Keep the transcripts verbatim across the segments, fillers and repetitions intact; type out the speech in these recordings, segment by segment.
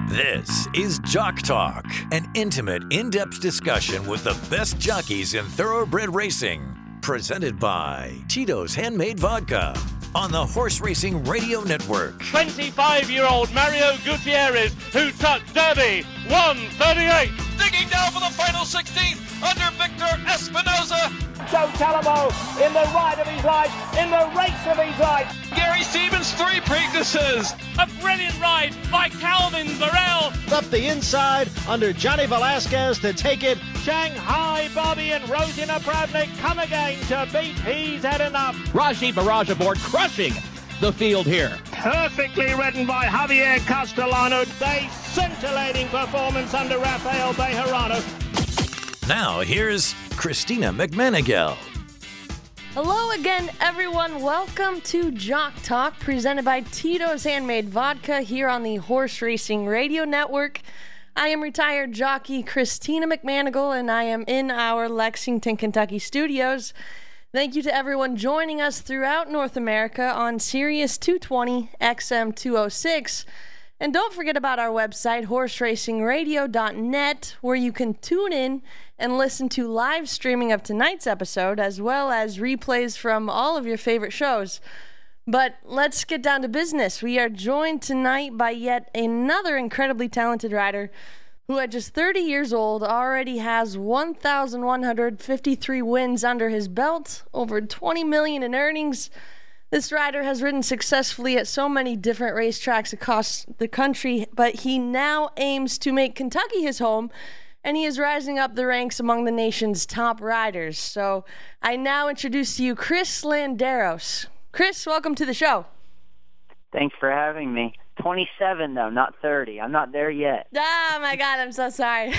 This is Jock Talk, an intimate, in-depth discussion with the best jockeys in thoroughbred racing. Presented by Tito's Handmade Vodka on the Horse Racing Radio Network. twenty-five-year-old Mario Gutierrez, who took Derby, one thirty-eight. Digging down for the final sixteenth under Victor Espinoza. Joe Talamo in the ride of his life, in the race of his life. Gary Stevens, three Preaknesses. A brilliant ride by Calvin Burrell. Up the inside under Johnny Velasquez to take it. Shanghai Bobby and Rosie Napravnik come again to beat He's Had Enough. Raji Barrage aboard, crushing the field here. Perfectly ridden by Javier Castellano. A scintillating performance under Rafael Bejarano. Now here's Christina McManigal. Hello again, everyone. Welcome to Jock Talk, presented by Tito's Handmade Vodka here on the Horse Racing Radio Network. I am retired jockey Christina McManigal, and I am in our Lexington, Kentucky studios. Thank you to everyone joining us throughout North America on Sirius two twenty, X M two oh six. And don't forget about our website, horse racing radio dot net, where you can tune in and listen to live streaming of tonight's episode, as well as replays from all of your favorite shows. But let's get down to business. We are joined tonight by yet another incredibly talented rider who at just thirty years old already has one thousand one hundred fifty-three wins under his belt, over twenty million dollars in earnings. This rider has ridden successfully at so many different racetracks across the country, but he now aims to make Kentucky his home, and he is rising up the ranks among the nation's top riders. So I now introduce to you Chris Landeros. Chris, welcome to the show. Thanks for having me. twenty-seven, though, not thirty. I'm not there yet. Oh, my God, I'm so sorry.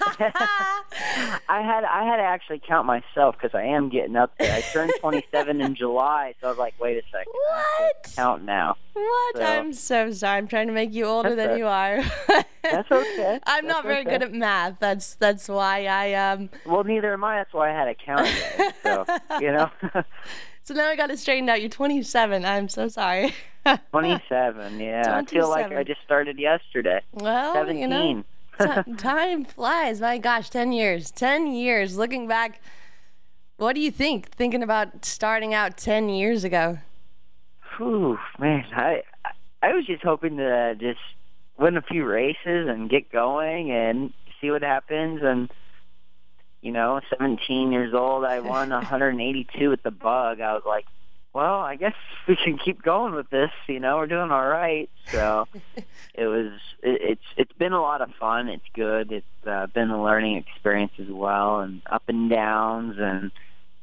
I had I had to actually count myself because I am getting up there. I turned twenty-seven in July, so I was like, wait a second. What? Count now. What? So, I'm so sorry. I'm trying to make you older than a, you are. That's okay. I'm that's not very okay. good at math. That's that's why I um. Well, neither am I. That's why I had to count it. So you know. So now I got it straightened out. You're twenty-seven. I'm so sorry. twenty-seven. Yeah, I feel like I just started yesterday. Well, seventeen. You know, t- time flies. My gosh, ten years. ten years. Looking back, what do you think? Thinking about starting out ten years ago. Whew, man, I I was just hoping to just win a few races and get going and see what happens. And you know, seventeen years old, I won one hundred eighty-two at the Bug. I was like, well, I guess we can keep going with this. You know, we're doing all right. So it was. It, it's it's been a lot of fun. It's good. It's uh, been a learning experience as well, and up and downs. And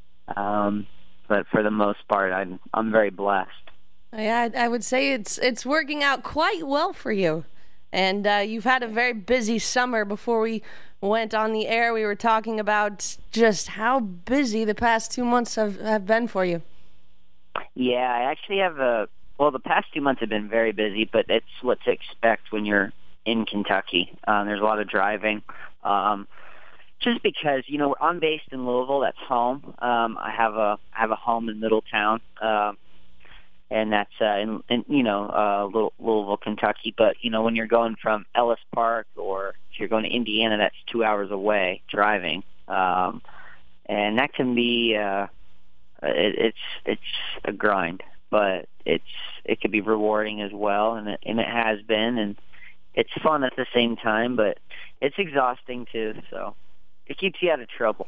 um, but for the most part, I'm I'm very blessed. Yeah, I would say it's it's working out quite well for you. And uh, you've had a very busy summer. Before we went on the air, we were talking about just how busy the past two months have, have been for you. Yeah, I actually have a, well, the past two months have been very busy, but it's what to expect when you're in Kentucky. Um, there's a lot of driving. Um, just because, you know, I'm based in Louisville, that's home. Um, I have a I have a home in Middletown. Um, And that's uh, in, in you know uh, Louisville, Kentucky. But you know when you're going from Ellis Park or if you're going to Indiana, that's two hours away driving, um, and that can be uh, it, it's it's a grind. But it's it can be rewarding as well, and it, and it has been, and it's fun at the same time. But it's exhausting too. So. It keeps you out of trouble.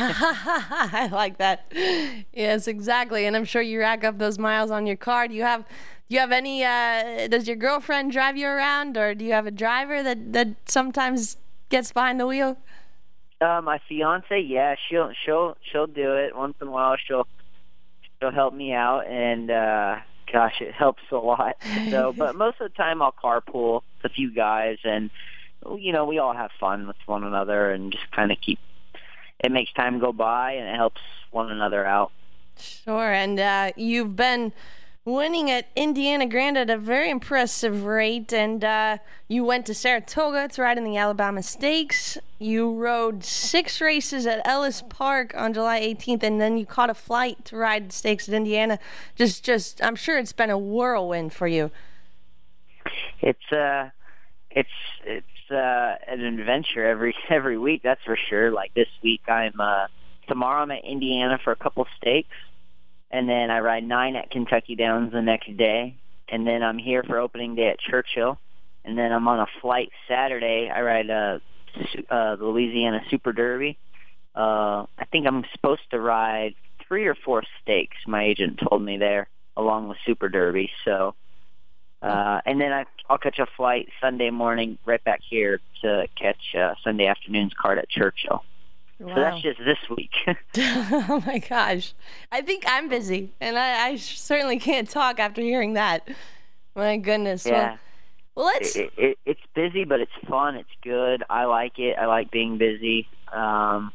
I like that. Yes, exactly. And I'm sure you rack up those miles on your car. Do you have, do you have any? Uh, does your girlfriend drive you around, or do you have a driver that, that sometimes gets behind the wheel? Uh, my fiance, yeah, she'll she'll she'll do it once in a while. She'll she'll help me out, and uh, gosh, it helps a lot. So, but most of the time, I'll carpool with a few guys and. You know, we all have fun with one another and just kind of keep, it makes time go by and it helps one another out. Sure, and uh, you've been winning at Indiana Grand at a very impressive rate, and uh, you went to Saratoga to ride in the Alabama Stakes. You rode six races at Ellis Park on July eighteenth, and then you caught a flight to ride the stakes at Indiana. Just, just, I'm sure it's been a whirlwind for you. It's, uh, it's it's uh, an adventure every every week. That's for sure. Like this week, I'm uh, tomorrow I'm at Indiana for a couple stakes, and then I ride nine at Kentucky Downs the next day, and then I'm here for opening day at Churchill, and then I'm on a flight Saturday. I ride uh, uh, the Louisiana Super Derby. Uh, I think I'm supposed to ride three or four stakes. My agent told me there, along with Super Derby. So, uh, and then I, I'll catch a flight Sunday morning right back here to catch uh, Sunday afternoon's card at Churchill. Wow. So that's just this week. Oh my gosh. I think I'm busy, and I, I certainly can't talk after hearing that. My goodness. Yeah. Well, well let's... It, it, it's busy, but it's fun. It's good. I like it. I like being busy. Um,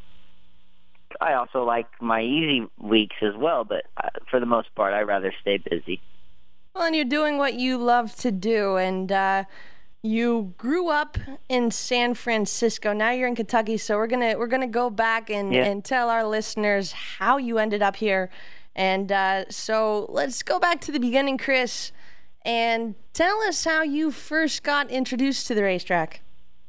I also like my easy weeks as well, but uh, for the most part, I'd rather stay busy. Well, and you're doing what you love to do, and uh, you grew up in San Francisco. Now you're in Kentucky, so we're gonna we're gonna go back and, yeah. and tell our listeners how you ended up here. And uh, so let's go back to the beginning, Chris, and tell us how you first got introduced to the racetrack.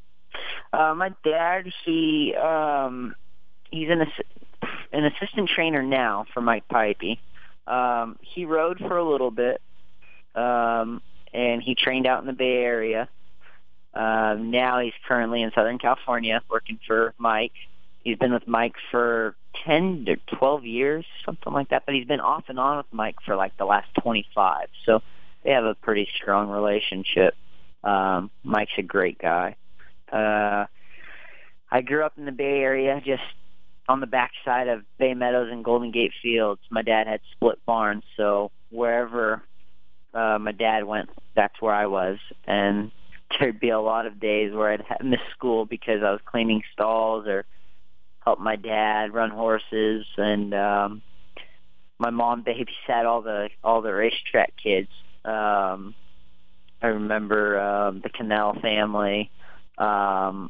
Uh, my dad, he um, he's an ass- an assistant trainer now for Mike Pipey. Um, he rode for a little bit, um, and he trained out in the Bay Area. Uh, now he's currently in Southern California working for Mike. He's been with Mike for ten to twelve years, something like that, but he's been off and on with Mike for like the last twenty-five. So they have a pretty strong relationship. Um, Mike's a great guy. Uh, I grew up in the Bay Area, just on the backside of Bay Meadows and Golden Gate Fields. My dad had split barns, so wherever uh, my dad went, that's where I was. And there'd be a lot of days where I'd miss school because I was cleaning stalls or help my dad run horses. And um, my mom babysat all the all the racetrack kids. Um, I remember um, the Cannell family. Um,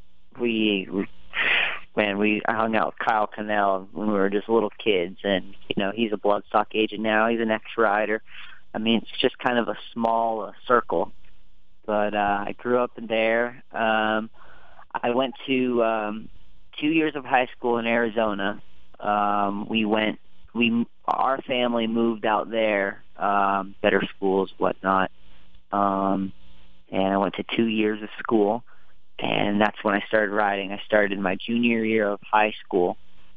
we, we, man, we I hung out with Kyle Cannell when we were just little kids, and you know he's a bloodstock agent now. He's an ex-rider. I mean, it's just kind of a small uh, circle. But uh, I grew up in there. Um, I went to um, two years of high school in Arizona. Um, we went. We our family moved out there, um, better schools, whatnot. Um, and I went to two years of school, and that's when I started riding. I started my junior year of high school,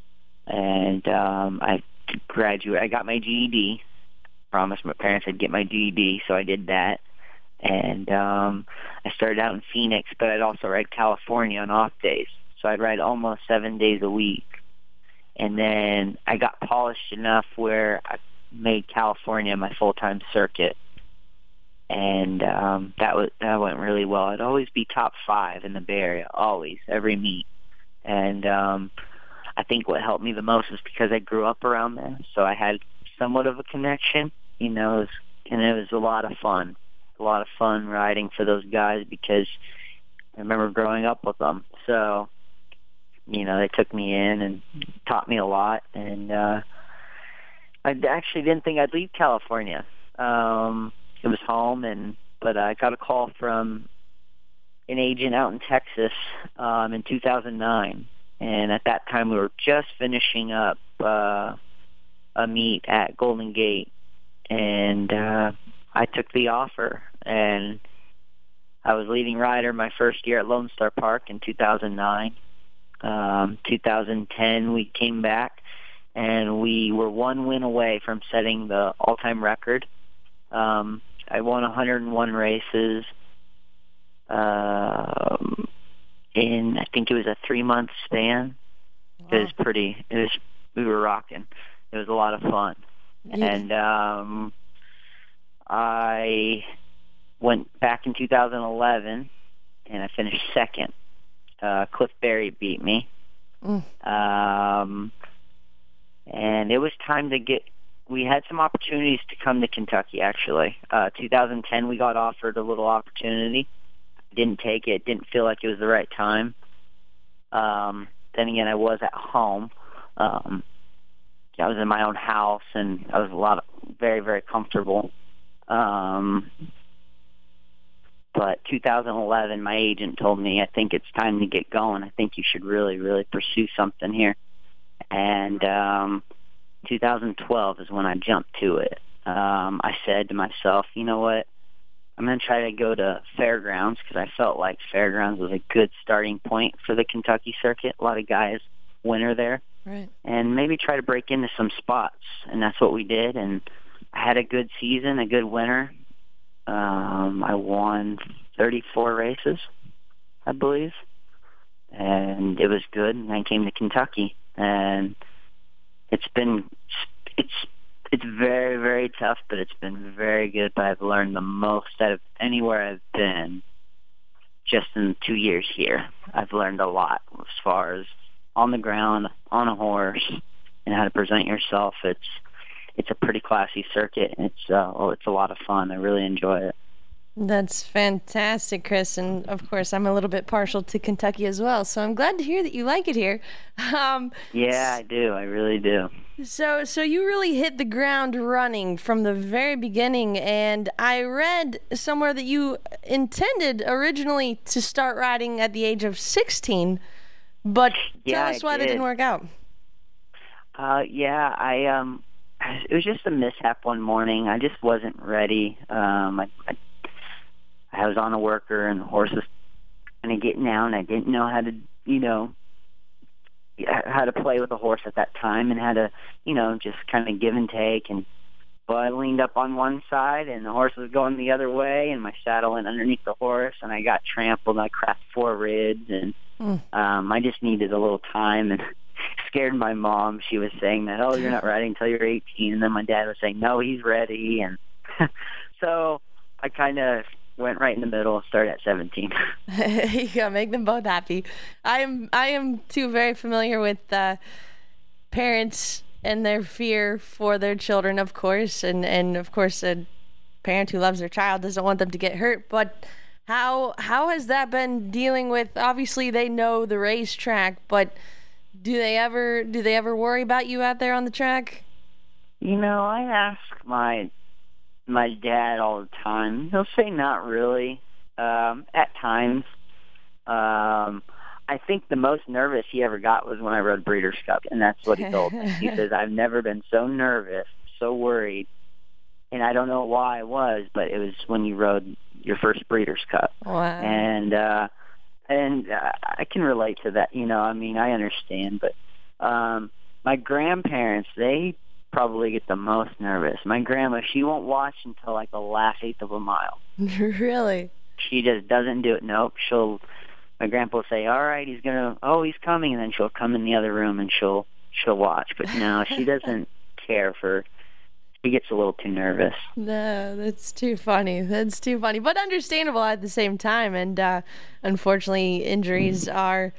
and um, I graduated. I got my G E D. Promised my parents I'd get my G E D, so I did that. And um, I started out in Phoenix, but I'd also ride California on off days. So I'd ride almost seven days a week. And then I got polished enough where I made California my full-time circuit. And um, that was that went really well. I'd always be top five in the Bay Area, always, every meet. And um, I think what helped me the most is because I grew up around there, so I had somewhat of a connection, you know, it was, and it was a lot of fun. A lot of fun riding for those guys because I remember growing up with them. So, you know, they took me in and taught me a lot. And uh, I actually didn't think I'd leave California. Um, it was home, and but I got a call from an agent out in Texas um, in two thousand nine. And at that time, we were just finishing up uh, a meet at Golden Gate. And uh, I took the offer, and I was leading rider my first year at Lone Star Park in two thousand nine. Um, two thousand ten, we came back, and we were one win away from setting the all-time record. Um, I won one hundred one races um, in, I think it was a three-month span. Wow. It was pretty, it was, we were rocking. It was a lot of fun. Yeah. And um, I went back in two thousand eleven, and I finished second. Uh, Cliff Berry beat me. Mm. Um, and it was time to get, we had some opportunities to come to Kentucky, actually. Uh, two thousand ten, we got offered a little opportunity. Didn't take it. Didn't feel like it was the right time. Um, then again, I was at home. Um, I was in my own house, and I was a lot of, very, very comfortable. Um, but But two thousand eleven, my agent told me, I think it's time to get going. I think you should really, really pursue something here. And um, two thousand twelve is when I jumped to it. Um, I said to myself, you know what? I'm going to try to go to Fairgrounds because I felt like Fairgrounds was a good starting point for the Kentucky circuit. A lot of guys winter there. Right. And maybe try to break into some spots. And that's what we did. And I had a good season, a good winter. Um, I won thirty-four races, I believe. And it was good. And I came to Kentucky. And it's been, it's it's very, very tough, but it's been very good. But I've learned the most out of anywhere I've been just in two years here. I've learned a lot as far as on the ground, on a horse, and how to present yourself. It's it's a pretty classy circuit, and it's uh, oh, it's a lot of fun. I really enjoy it. That's fantastic, Chris. And of course, I'm a little bit partial to Kentucky as well, so I'm glad to hear that you like it here. Um, yeah, I do. I really do. So, so you really hit the ground running from the very beginning, and I read somewhere that you intended originally to start riding at the age of sixteen, but yeah, tell us I why did. that didn't work out. Uh, yeah, I um, it was just a mishap one morning. I just wasn't ready. Um, I, I, I was on a worker, and the horse was kind of getting out, and I didn't know how to, you know, how to play with the horse at that time, and how to, you know, just kind of give and take. And well, I leaned up on one side, and the horse was going the other way, and my saddle went underneath the horse, and I got trampled. I cracked four ribs, and mm. um, I just needed a little time, and scared my mom. She was saying that, oh, you're not riding until you're eighteen, and then my dad was saying, no, he's ready, and so I kind of went right in the middle, started at seventeen. You gotta make them both happy. I am I am too very familiar with uh, parents and their fear for their children, of course, and, and of course a parent who loves their child doesn't want them to get hurt. But how how has that been dealing with? Obviously, they know the racetrack, but do they ever do they ever worry about you out there on the track? You know, I ask my my dad all the time. He'll say not really. Um, at times. Um, I think the most nervous he ever got was when I rode Breeders' Cup, and that's what he told me. He says, I've never been so nervous, so worried, and I don't know why I was, but it was when you rode your first Breeders' Cup. Wow. And, uh, and uh, I can relate to that. You know, I mean, I understand, but um, my grandparents, they probably get the most nervous. My grandma, she won't watch until like the last eighth of a mile. Really? She just doesn't do it. Nope. She'll, my grandpa will say, all right, he's going to, oh, he's coming. And then she'll come in the other room and she'll, she'll watch. But no, she doesn't care for, she gets a little too nervous. No, that's too funny. That's too funny, but understandable at the same time. And uh, unfortunately, injuries are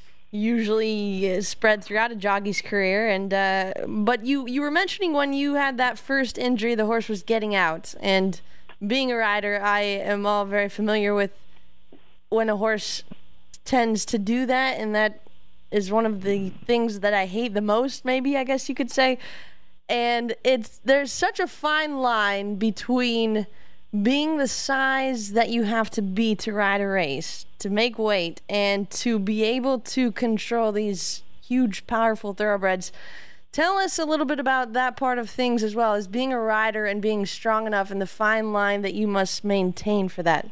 usually spread throughout a jockey's career. And uh, but you you were mentioning when you had that first injury, the horse was getting out. And being a rider, I am all very familiar with when a horse tends to do that, and that is one of the things that I hate the most, maybe, I guess you could say. And it's there's such a fine line between being the size that you have to be to ride a race, to make weight, and to be able to control these huge, powerful thoroughbreds. Tell us a little bit about that part of things as well, as being a rider and being strong enough, and the fine line that you must maintain for that.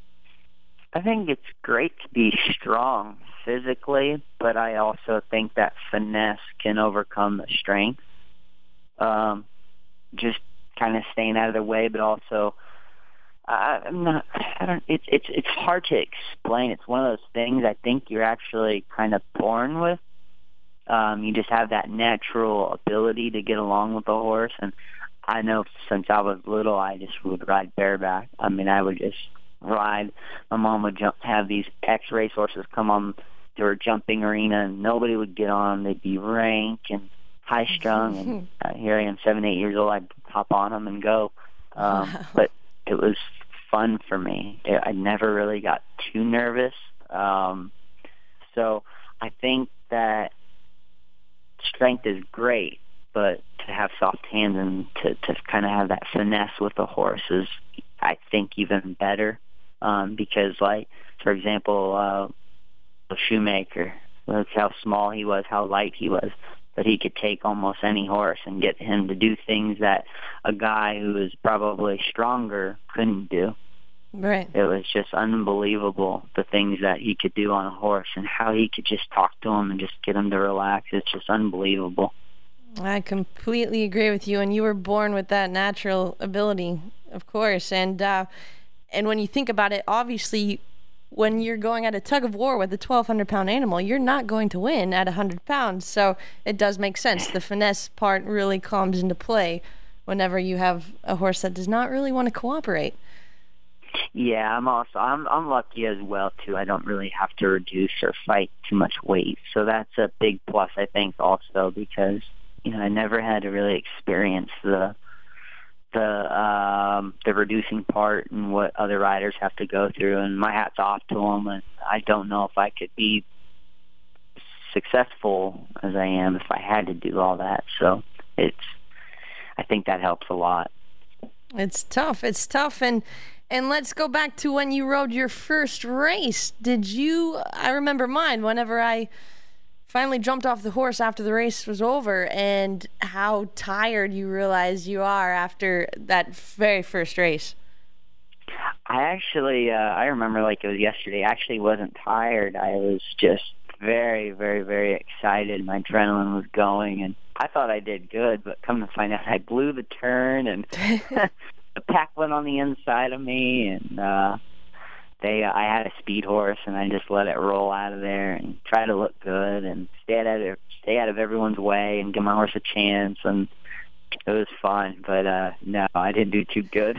I think it's great to be strong physically, but I also think that finesse can overcome the strength. Um, just kind of staying out of the way, but also uh, I'm not. I don't. It's it's it's hard to explain. It's one of those things I think you're actually kind of born with. Um, you just have that natural ability to get along with the horse, and I know since I was little, I just would ride bareback. I mean, I would just ride. My mom would jump, have these X-race horses come on to her jumping arena, and nobody would get on. They'd be rank and high-strung, and uh, here I am, seven, eight years old. I'd hop on them and go. Um, wow. But it was fun for me. I never really got too nervous. Um, so I think that strength is great, but to have soft hands and to, to kind of have that finesse with the horse is, I think, even better. um, because, like, for example, uh, Shoemaker, look how small he was, how light he was, but he could take almost any horse and get him to do things that a guy who is probably stronger couldn't do. Right. It was just unbelievable, the things that he could do on a horse and how he could just talk to him and just get him to relax. It's just unbelievable. I completely agree with you, and you were born with that natural ability, of course. And uh, and when you think about it, obviously, when you're going at a tug of war with a twelve hundred pound animal, you're not going to win at one hundred pounds. So it does make sense. The finesse part really comes into play whenever you have a horse that does not really want to cooperate. Yeah, I'm also I'm I'm lucky as well too. I don't really have to reduce or fight too much weight, so that's a big plus, I think, also because you know I never had to really experience the the um, the reducing part and what other riders have to go through. And my hat's off to them. And I don't know if I could be successful as I am if I had to do all that. So it's I think that helps a lot. It's tough. It's tough. And and let's go back to when you rode your first race. Did you, I remember mine whenever I finally jumped off the horse after the race was over and how tired you realize you are after that very first race. I actually, uh, I remember like it was yesterday. I actually wasn't tired. I was just very, very, very excited. My adrenaline was going, and I thought I did good, but come to find out I blew the turn, and the pack went on the inside of me, and uh, they, uh, I had a speed horse, and I just let it roll out of there and try to look good and stay out of stay out of everyone's way and give my horse a chance, and it was fun. But uh, no, I didn't do too good.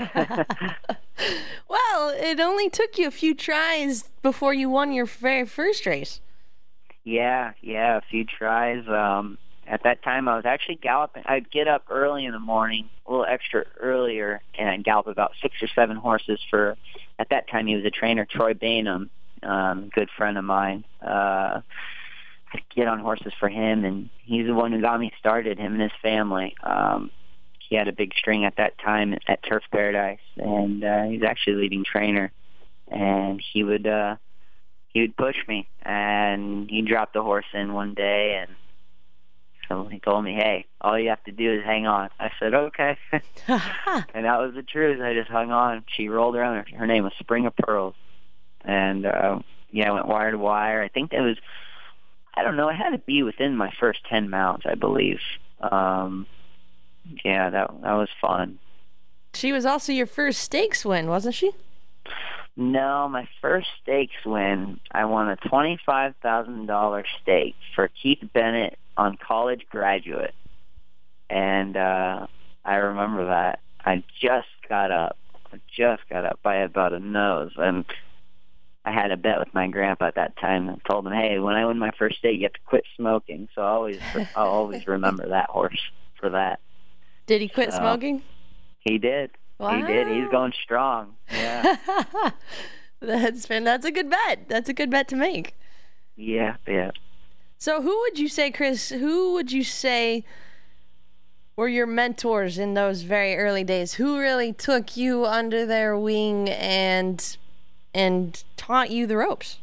Well, it only took you a few tries before you won your very first race. Yeah, yeah, a few tries. Um, at that time, I was actually galloping. I'd get up early in the morning, a little extra earlier, and I'd gallop about six or seven horses for, at that time, he was a trainer, Troy Bainham, um, good friend of mine. Uh, I'd get on horses for him, and he's the one who got me started, him and his family. Um, he had a big string at that time at Turf Paradise, and uh, he's actually a leading trainer. And he would... Uh, He would push me, and he dropped the horse in one day, and so he told me, hey, all you have to do is hang on. I said, okay. And that was the truth. I just hung on. She rolled around. Her, her name was Spring of Pearls. And, uh, yeah, I went wire to wire. I think that was, I don't know, it had to be within my first ten mounts, I believe. Um, yeah, that that was fun. She was also your first stakes win, wasn't she? No, my first stakes win, I won a twenty-five thousand dollars stake for Keith Bennett on College Graduate. And uh, I remember that. I just got up. I just got up by about a nose. And I had a bet with my grandpa at that time and told him, hey, when I win my first stake, you have to quit smoking. So I'll always, I'll always remember that horse for that. Did he quit so, smoking? He did. Wow. He did. He's going strong. Yeah. That's been, that's a good bet. That's a good bet to make. Yeah, yeah. So who would you say, Chris, who would you say were your mentors in those very early days? Who really took you under their wing and and taught you the ropes?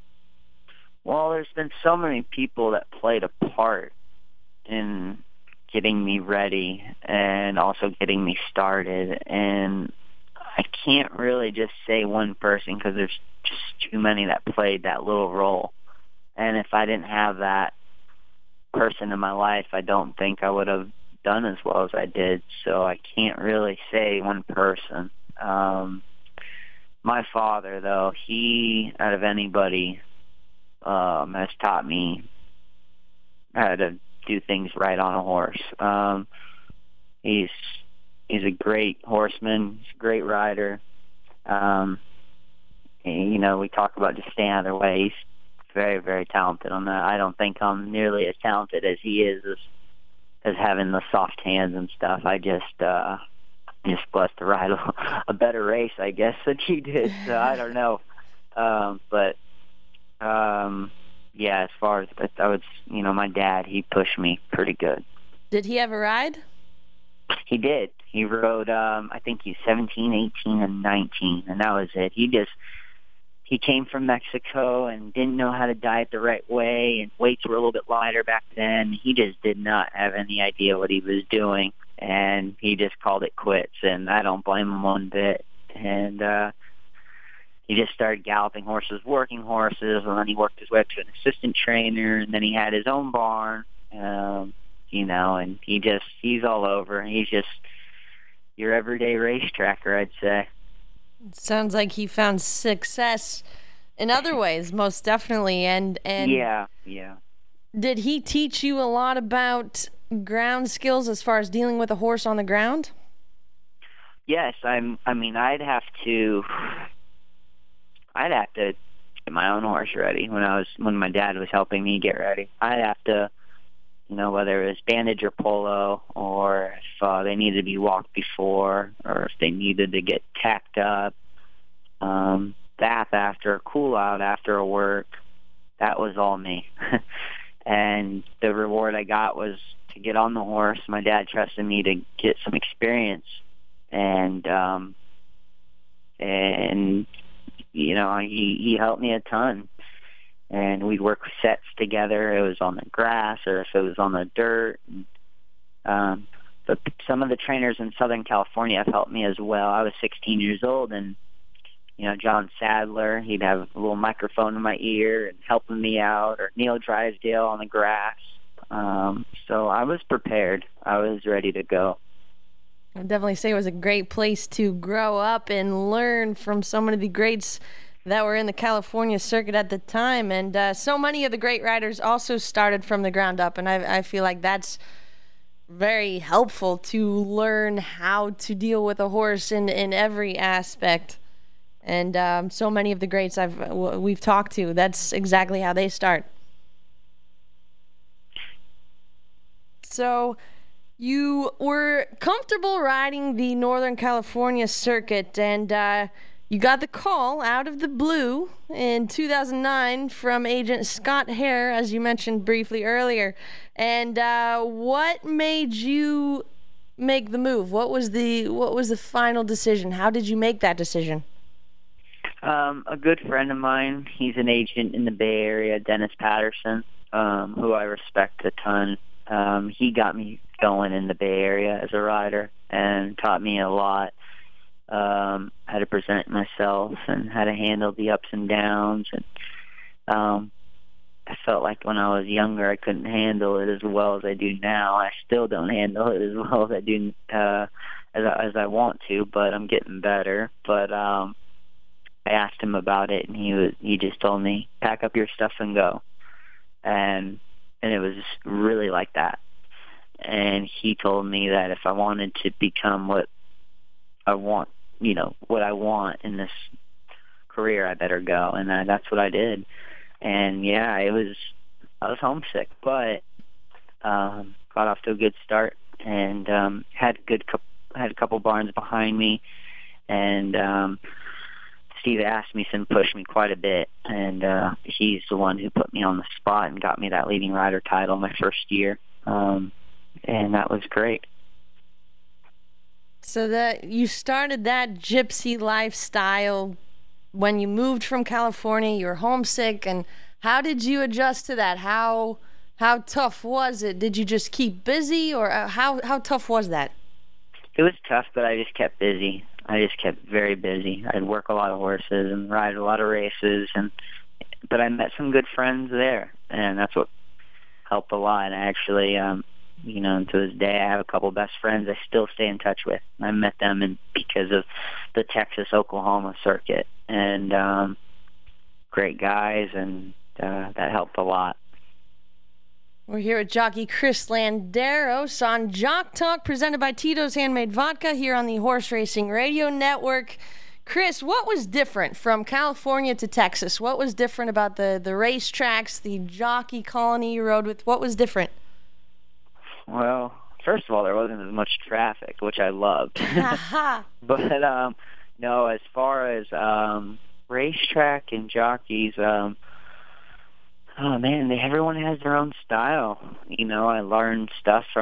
Well, there's been so many people that played a part in getting me ready and also getting me started. And I can't really just say one person because there's just too many that played that little role. And if I didn't have that person in my life, I don't think I would have done as well as I did. So I can't really say one person. Um, my father, though, he, out of anybody, um, has taught me how to do things right on a horse. Um, he's he's a great horseman. He's a great rider. Um, and, you know, we talk about just staying out of their way. He's very, very talented on that. I don't think I'm nearly as talented as he is as, as having the soft hands and stuff. I just uh, just blessed to ride a, a better race, I guess, than he did. So I don't know. Um, but um, yeah, as far as I would, you know, my dad, he pushed me pretty good. Did he ever ride? He did. He rode, um, I think he's seventeen, eighteen, and nineteen, and that was it. He just, he came from Mexico and didn't know how to diet the right way, and weights were a little bit lighter back then. He just did not have any idea what he was doing, and he just called it quits, and I don't blame him one bit. And uh, he just started galloping horses, working horses, and then he worked his way up to an assistant trainer, and then he had his own barn, um, you know, and he just, he's all over. He's just your everyday racetracker, I'd say. Sounds like he found success in other ways, most definitely. And and yeah, yeah. Did he teach you a lot about ground skills as far as dealing with a horse on the ground? Yes, I'm. I mean, I'd have to. I'd have to get my own horse ready when I was when my dad was helping me get ready. I'd have to, you know, whether it was bandage or polo, or if uh, they needed to be walked before, or if they needed to get tacked up, um, bath after, cool out after a work. That was all me. And the reward I got was to get on the horse. My dad trusted me to get some experience, and um, and you know, he he helped me a ton. And we'd work sets together. It was on the grass or if it was on the dirt. And, um, but some of the trainers in Southern California have helped me as well. I was sixteen years old, and you know, John Sadler, he'd have a little microphone in my ear and helping me out, or Neil Drysdale on the grass. Um, so I was prepared. I was ready to go. I would definitely say it was a great place to grow up and learn from so many of the greats that were in the California circuit at the time. And uh, so many of the great riders also started from the ground up, and I, I feel like that's very helpful to learn how to deal with a horse in, in every aspect. And um, so many of the greats I've w- we've talked to, that's exactly how they start. So you were comfortable riding the Northern California circuit, and uh, you got the call out of the blue in two thousand nine from agent Scott Hare, as you mentioned briefly earlier. And uh, what made you make the move? What was the what was the final decision? How did you make that decision? Um, a good friend of mine, he's an agent in the Bay Area, Dennis Patterson, um, who I respect a ton. Um, he got me going in the Bay Area as a rider and taught me a lot. Um, how to present myself and how to handle the ups and downs. And um, I felt like when I was younger, I couldn't handle it as well as I do now. I still don't handle it as well as I do uh, as I, as I want to, but I'm getting better. But um, I asked him about it, and he was he just told me, pack up your stuff and go. And and it was really like that. And he told me that if I wanted to become what I want, you know, what I want in this career, I better go. And uh, that's what I did. And yeah, it was, I was homesick, but um, got off to a good start, and um, had good, had a couple barns behind me, and um, Steve Asmussen pushed me quite a bit, and uh, he's the one who put me on the spot and got me that leading rider title my first year, um, and that was great. So that you started that gypsy lifestyle when you moved from California. You were homesick, and how did you adjust to that? How how tough was it? Did you just keep busy, or how how tough was that? It was tough, but I just kept busy. I just kept very busy. I'd work a lot of horses and ride a lot of races, and but I met some good friends there, and that's what helped a lot. I actually, um, you know, to this day, I have a couple best friends I still stay in touch with. I met them in, because of the Texas-Oklahoma circuit, and um, great guys, and uh, that helped a lot. We're here with jockey Chris Landeros on Jock Talk, presented by Tito's Handmade Vodka here on the Horse Racing Radio Network. Chris, what was different from California to Texas? What was different about the, the racetracks, the jockey colony you rode with? What was different? Well, first of all, there wasn't as much traffic, which I loved. But, um, no, as far as um, racetrack and jockeys, um, oh, man, they, everyone has their own style. You know, I learned stuff from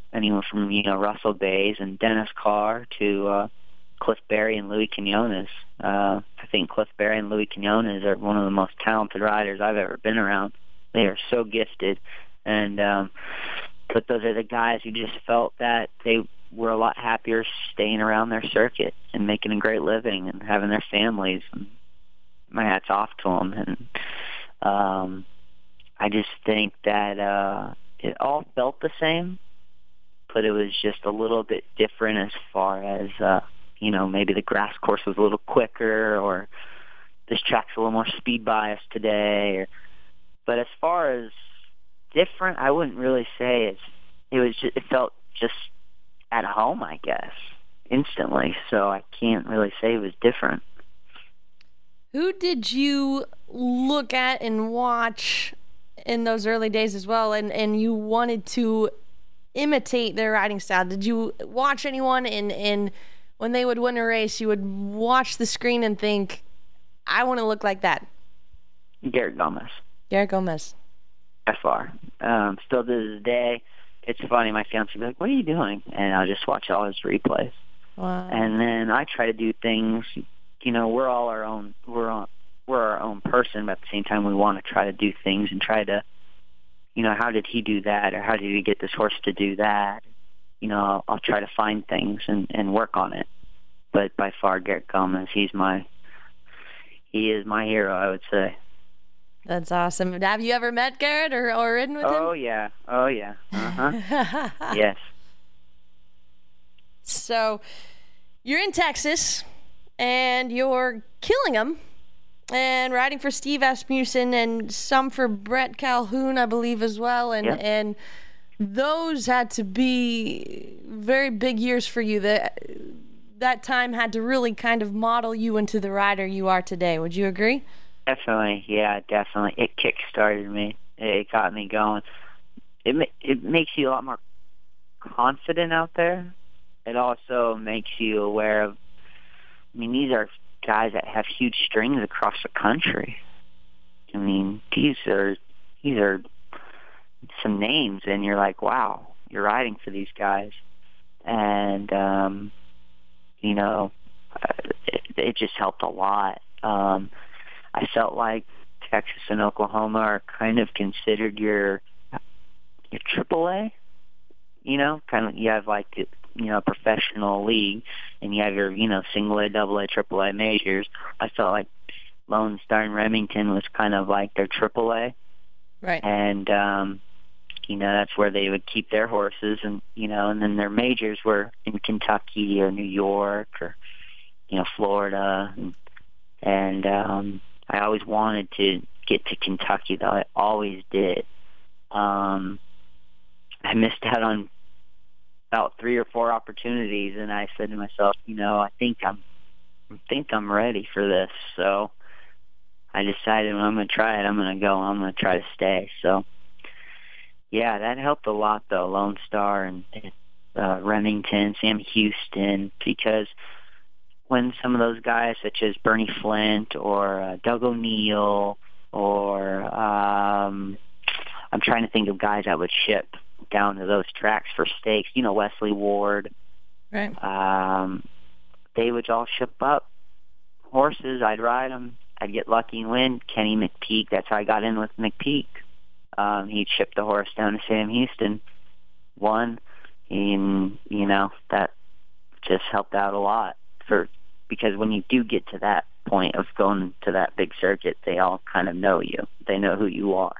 anyone from, you know, Russell Bays and Dennis Carr to uh, Cliff Berry and Louis Quinones. Uh, I think Cliff Berry and Louis Quinones are one of the most talented riders I've ever been around. They are so gifted. And um, but those are the guys who just felt that they were a lot happier staying around their circuit and making a great living and having their families. And my hat's off to them. And um, I just think that uh, it all felt the same, but it was just a little bit different as far as, uh, you know, maybe the grass course was a little quicker, or this track's a little more speed biased today. Or, but as far as different, I wouldn't really say it's, it was just, it felt just at home, I guess, instantly. So I can't really say it was different. Who did you look at and watch in those early days as well, and, and you wanted to imitate their riding style? Did you watch anyone and, and when they would win a race, you would watch the screen and think, I want to look like that? Garrett Gomez. Garrett Gomez. By far. Um, still to this day, it's funny, my fiance will be like, what are you doing? And I'll just watch all his replays. Wow. And then I try to do things, you know, we're all our own, we're on, we're our own person, but at the same time we want to try to do things and try to, you know, how did he do that, or how did he get this horse to do that? You know, I'll, I'll try to find things and, and work on it. But by far, Garrett Gomez, he's my, he is my hero, I would say. That's awesome. Have you ever met Garrett or, or ridden with him? Oh, yeah. Oh, yeah. Uh-huh. Yes. So you're in Texas, and you're killing them, and riding for Steve Asmussen and some for Brett Calhoun, I believe, as well. And, yep. and those had to be very big years for you. That, that time had to really kind of model you into the rider you are today. Would you agree? Definitely, yeah, definitely. It kick-started me. It got me going. It it makes you a lot more confident out there. It also makes you aware of, I mean, these are guys that have huge strings across the country. I mean, these are, these are some names, and you're like, wow, you're riding for these guys. And, um, you know, it, it just helped a lot. Um I felt like Texas and Oklahoma are kind of considered your your triple A. You know, kind of you have like the, you know, professional league, and you have your, you know, single A, double A, triple A majors. I felt like Lone Star and Remington was kind of like their triple A, right? And um, you know, that's where they would keep their horses, and you know, and then their majors were in Kentucky or New York or, you know, Florida, and, and um. I always wanted to get to Kentucky, though. I always did. Um, I missed out on about three or four opportunities, and I said to myself, you know, I think I'm, I think I'm ready for this. So I decided when I'm going to try it, I'm going to go. I'm going to try to stay. So yeah, that helped a lot, though. Lone Star and uh, Remington, Sam Houston, because when some of those guys, such as Bernie Flint or uh, Doug O'Neill, or um, I'm trying to think of guys that would ship down to those tracks for stakes, you know, Wesley Ward, right? Um, they would all ship up horses. I'd ride them. I'd get lucky and win. Kenny McPeak, that's how I got in with McPeak. Um, he'd ship the horse down to Sam Houston, won, and, you know, that just helped out a lot. For Because when you do get to that point of going to that big circuit, they all kind of know you. They know who you are.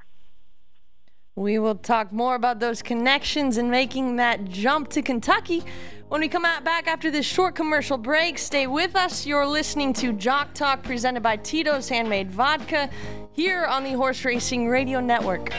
We will talk more about those connections and making that jump to Kentucky when we come out back after this short commercial break. Stay with us. You're listening to Jock Talk, presented by Tito's Handmade Vodka, here on the Horse Racing Radio Network.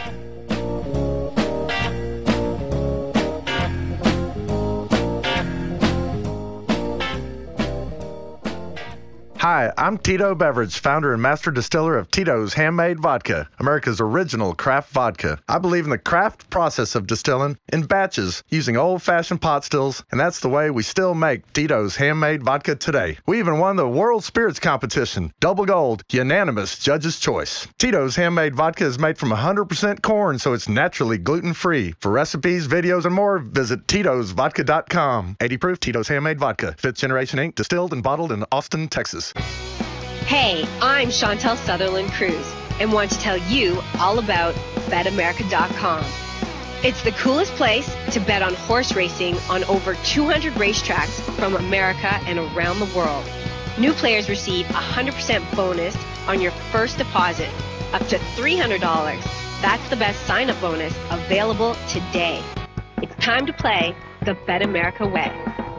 Hi, I'm Tito Beverage, founder and master distiller of Tito's Handmade Vodka, America's original craft vodka. I believe in the craft process of distilling in batches using old-fashioned pot stills, and that's the way we still make Tito's Handmade Vodka today. We even won the World Spirits Competition, double gold, unanimous judge's choice. Tito's Handmade Vodka is made from one hundred percent corn, so it's naturally gluten-free. For recipes, videos, and more, visit Titos Vodka dot com. eighty proof Tito's Handmade Vodka, fifth Generation Incorporated, distilled and bottled in Austin, Texas. Hey, I'm Chantel Sutherland Cruz and want to tell you all about Bet America dot com. It's the coolest place to bet on horse racing on over two hundred racetracks from America and around the world. New players receive a one hundred percent bonus on your first deposit, up to three hundred dollars. That's the best sign-up bonus available today. It's time to play the Bet America way.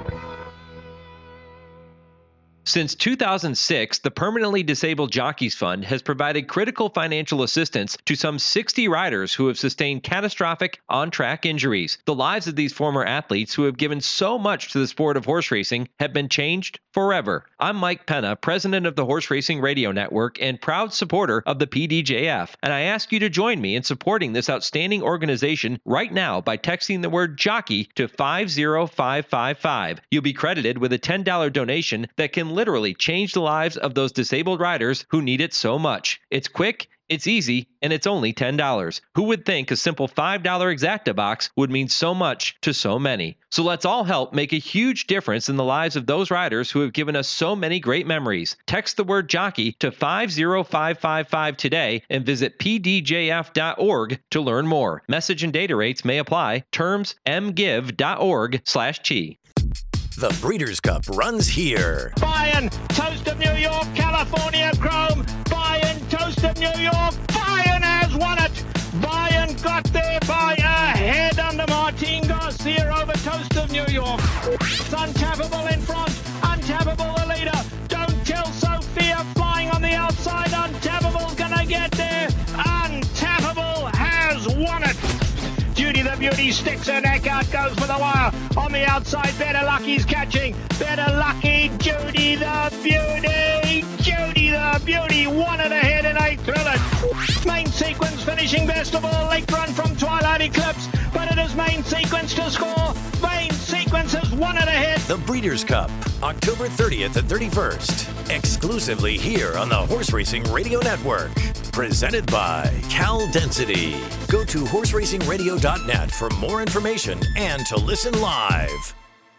Since two thousand six, the Permanently Disabled Jockeys Fund has provided critical financial assistance to some sixty riders who have sustained catastrophic on-track injuries. The lives of these former athletes who have given so much to the sport of horse racing have been changed forever. I'm Mike Penna, president of the Horse Racing Radio Network and proud supporter of the P D J F, and I ask you to join me in supporting this outstanding organization right now by texting the word jockey to five zero five five five. You'll be credited with a ten dollars donation that can literally change the lives of those disabled riders who need it so much. It's quick, it's easy, and it's only ten dollars. Who would think a simple five dollars Exacta box would mean so much to so many? So let's all help make a huge difference in the lives of those riders who have given us so many great memories. Text the word jockey to five zero five five five today and visit p d j f dot org to learn more. Message and data rates may apply. Terms m give dot org slash chi. The Breeders' Cup runs here. Bayern, Toast of New York, California Chrome. Bayern, Toast of New York. Bayern has won it. Bayern got there by a head under Martin Garcia over Toast of New York. It's Untappable in front. Untappable the leader. Don't Kill Sophia flying on the outside. Untappable gonna get there. Untappable has won it. Judy the Beauty sticks her neck out, goes for the wire. On the outside, Better Lucky's catching. Better Lucky, Judy the Beauty. Judy the Beauty, one and ahead in eighth thriller. Main sequence finishing best of all. Late run from Twilight Eclipse, but it is Main Sequence to score. Main Sequence has one and ahead. The Breeders' Cup, October thirtieth and thirty-first. Exclusively here on the Horse Racing Radio Network. Presented by Cal Density. Go to horse racing radio dot net for more information and to listen live.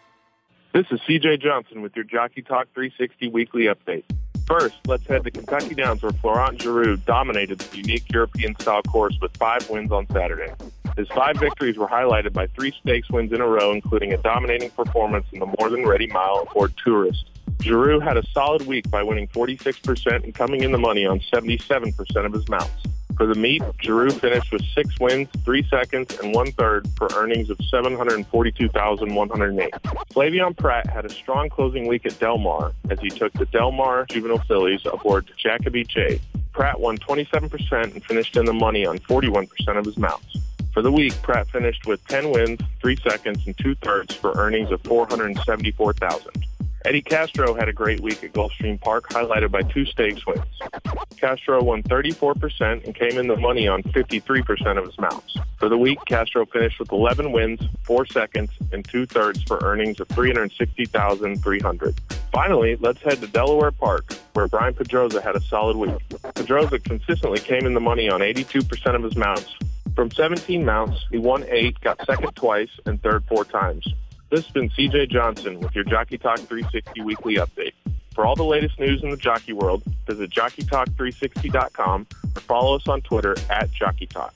This is C J Johnson with your Jockey Talk three sixty weekly update. First, let's head to Kentucky Downs where Florent Geroux dominated the unique European-style course with five wins on Saturday. His five victories were highlighted by three stakes wins in a row, including a dominating performance in the More Than Ready Mile aboard Tourist. Geroux had a solid week by winning forty-six percent and coming in the money on seventy-seven percent of his mounts. For the meet, Geroux finished with six wins, three seconds, and one third for earnings of seven hundred forty-two thousand one hundred eight. Flavien Prat had a strong closing week at Del Mar as he took the Del Mar Juvenile Fillies aboard Jacoby J. Pratt won twenty-seven percent and finished in the money on forty-one percent of his mounts. For the week, Pratt finished with ten wins, three seconds, and two thirds for earnings of four hundred seventy-four thousand dollars. Eddie Castro had a great week at Gulfstream Park, highlighted by two stakes wins. Castro won thirty-four percent and came in the money on fifty-three percent of his mounts. For the week, Castro finished with eleven wins, four seconds, and two thirds for earnings of three hundred sixty thousand three hundred dollars. Finally, let's head to Delaware Park, where Brian Pedroza had a solid week. Pedroza consistently came in the money on eighty-two percent of his mounts. From seventeen mounts, he won eight, got second twice, and third four times. This has been C J Johnson with your Jockey Talk three sixty weekly update. For all the latest news in the jockey world, visit jockey talk three sixty dot com or follow us on Twitter at Jockey Talk.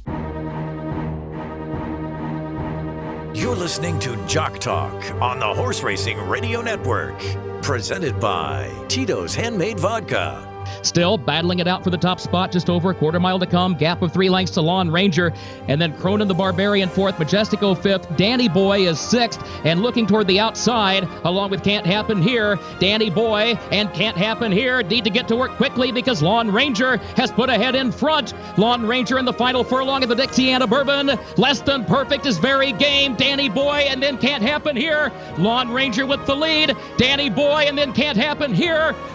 You're listening to Jock Talk on the Horse Racing Radio Network. Presented by Tito's Handmade Vodka. Still battling it out for the top spot, just over a quarter mile to come. Gap of three lengths to Lawn Ranger. And then Cronin the Barbarian fourth, Majestico fifth. Danny Boy is sixth and looking toward the outside along with Can't Happen Here. Danny Boy and Can't Happen Here need to get to work quickly because Lawn Ranger has put ahead in front. Lawn Ranger in the final furlong of the Dixiana Bourbon. Less Than Perfect is very game. Danny Boy and then Can't Happen Here. Lawn Ranger with the lead. Danny Boy and then Can't Happen Here.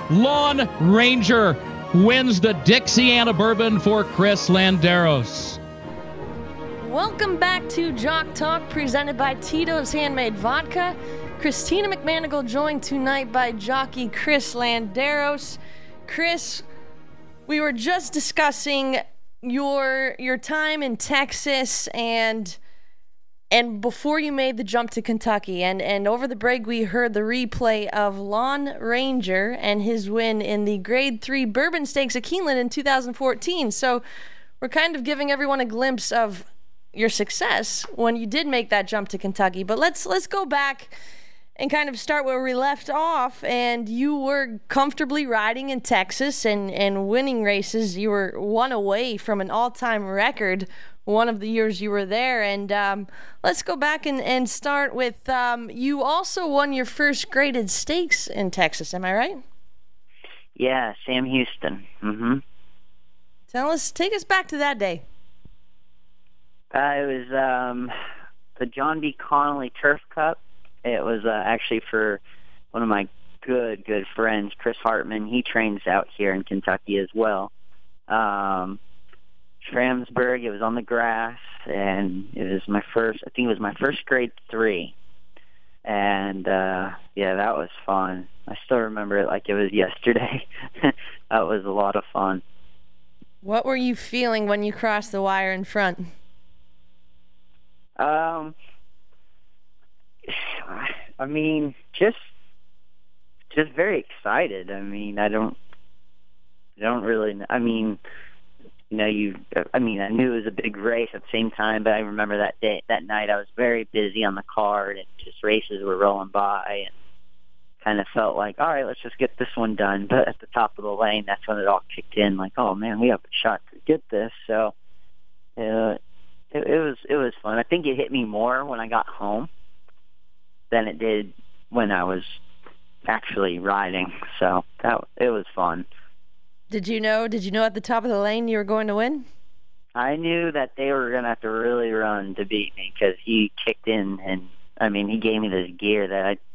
Lawn Ranger wins the Dixiana Bourbon for Chris Landeros. Welcome back to Jock Talk, presented by Tito's Handmade Vodka. Christina McManigal joined tonight by jockey Chris Landeros. Chris, we were just discussing your your time in Texas and and before you made the jump to Kentucky. And, and over the break, we heard the replay of Lawn Ranger and his win in the Grade three Bourbon Stakes at Keeneland in two thousand fourteen. So we're kind of giving everyone a glimpse of your success when you did make that jump to Kentucky. But let's let's go back and kind of start where we left off. And you were comfortably riding in Texas and, and winning races. You were one away from an all-time record one of the years you were there. And um, let's go back and, and start with um, you also won your first graded stakes in Texas. Am I right? Yeah, Sam Houston. Mm-hmm. Tell us, take us back to that day. Uh, it was um, the John B. Connolly Turf Cup. It was uh, actually for one of my good, good friends, Chris Hartman. He trains out here in Kentucky as well. Um, Schramsburg, it was on the grass, and it was my first, I think it was my first grade three. And, uh, yeah, that was fun. I still remember it like it was yesterday. That was a lot of fun. What were you feeling when you crossed the wire in front? Um, I mean, just, just very excited. I mean, I don't, I don't really, I mean, you know, you, I mean, I knew it was a big race at the same time, but I remember that day, that night I was very busy on the card and just races were rolling by and kind of felt like, all right, let's just get this one done. But at the top of the lane, that's when it all kicked in, like, oh man, we have a shot to get this. So, uh, It, it was it was fun. I think it hit me more when I got home than it did when I was actually riding. So that it was fun. Did you know? Did you know at the top of the lane you were going to win? I knew that they were going to have to really run to beat me because he kicked in, and I mean he gave me this gear that I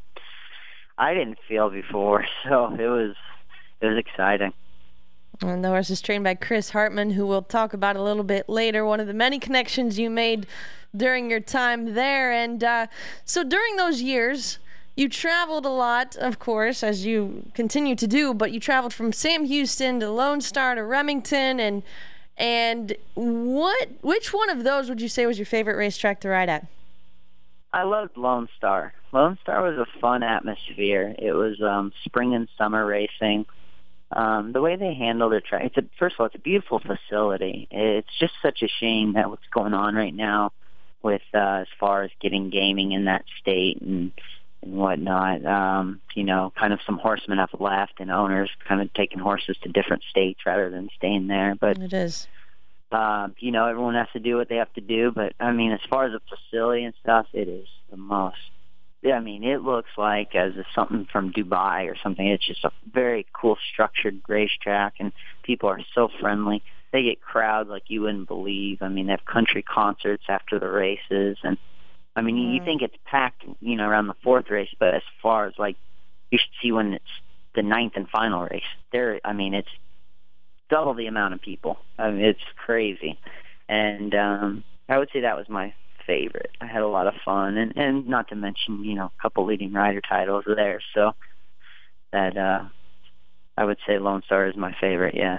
I didn't feel before. So it was it was exciting. And the horse is trained by Chris Hartman, who we'll talk about a little bit later, one of the many connections you made during your time there. And uh, so during those years, you traveled a lot, of course, as you continue to do, but you traveled from Sam Houston to Lone Star to Remington. And and what which one of those would you say was your favorite racetrack to ride at? I loved Lone Star. Lone Star was a fun atmosphere. It was um, spring and summer racing. Um, the way they handle their track, it's a, first of all, it's a beautiful facility. It's just such a shame that what's going on right now with uh, as far as getting gaming in that state and, and whatnot. Um, you know, kind of some horsemen have left and owners kind of taking horses to different states rather than staying there. But it is. Um, you know, everyone has to do what they have to do. But, I mean, as far as the facility and stuff, it is the most. I mean, it looks like as if something from Dubai or something. It's just a very cool, structured racetrack, and people are so friendly. They get crowds like you wouldn't believe. I mean, they have country concerts after the races, and I mean, mm. you think it's packed, you know, around the fourth race, but as far as like you should see when it's the ninth and final race, there. I mean, it's double the amount of people. I mean, it's crazy, and um, I would say that was my favorite. I had a lot of fun, and, and not to mention, you know, a couple leading rider titles there. So that uh, I would say Lone Star is my favorite. Yes.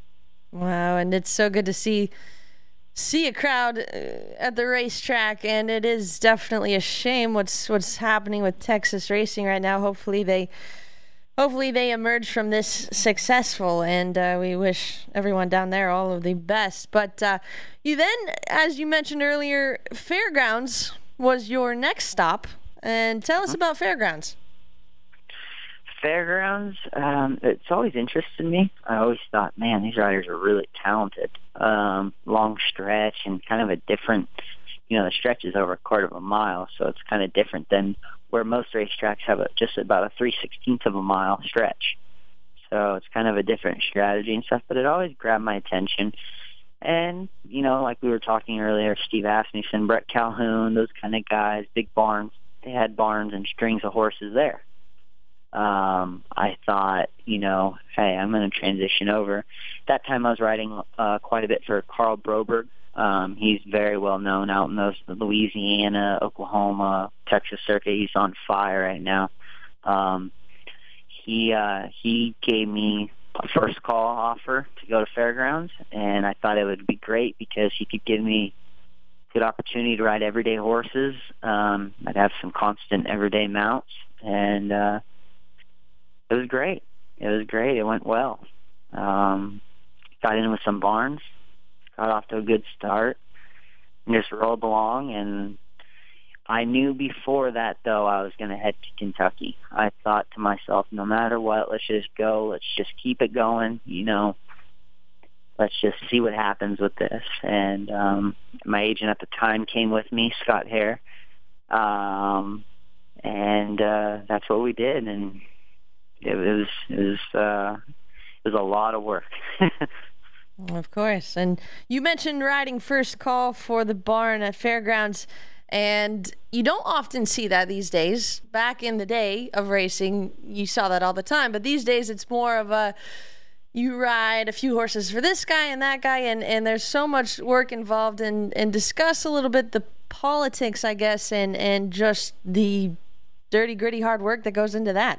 Wow, and it's so good to see see a crowd at the racetrack, and it is definitely a shame what's what's happening with Texas racing right now. Hopefully they. Hopefully they emerge from this successful, and uh, we wish everyone down there all of the best. But uh, you then, as you mentioned earlier, Fairgrounds was your next stop. And tell us about Fairgrounds. Fairgrounds, um, it's always interested me. I always thought, man, these riders are really talented. Um, long stretch and kind of a different, you know, the stretch is over a quarter of a mile, so it's kind of different than where most racetracks have a, just about a three sixteenths of a mile stretch. So it's kind of a different strategy and stuff, but it always grabbed my attention. And, you know, like we were talking earlier, Steve Asmussen, Brett Calhoun, those kind of guys, big barns, they had barns and strings of horses there. um, I thought, you know, hey, I'm going to transition over. That time I was riding uh, quite a bit for Carl Broberg. Um, he's very well known out in those Louisiana, Oklahoma, Texas circuit. He's on fire right now. Um, he uh, he gave me a first call offer to go to Fairgrounds, and I thought it would be great because he could give me good opportunity to ride everyday horses. Um, I'd have some constant everyday mounts, and uh, it was great. It was great. It went well. Um, got in with some barns, got off to a good start, and just rolled along. And I knew before that, though, I was going to head to Kentucky. I thought to myself, no matter what, let's just go. Let's just keep it going. You know, let's just see what happens with this. And um, my agent at the time came with me, Scott Hare, um, and uh, that's what we did. And it was it was uh, it was a lot of work. Of course. And you mentioned riding first call for the barn at Fairgrounds, and you don't often see that these days. Back in the day of racing, you saw that all the time, but these days it's more of a, you ride a few horses for this guy and that guy, and, and there's so much work involved. And, and discuss a little bit the politics, I guess, and, and just the dirty, gritty, hard work that goes into that.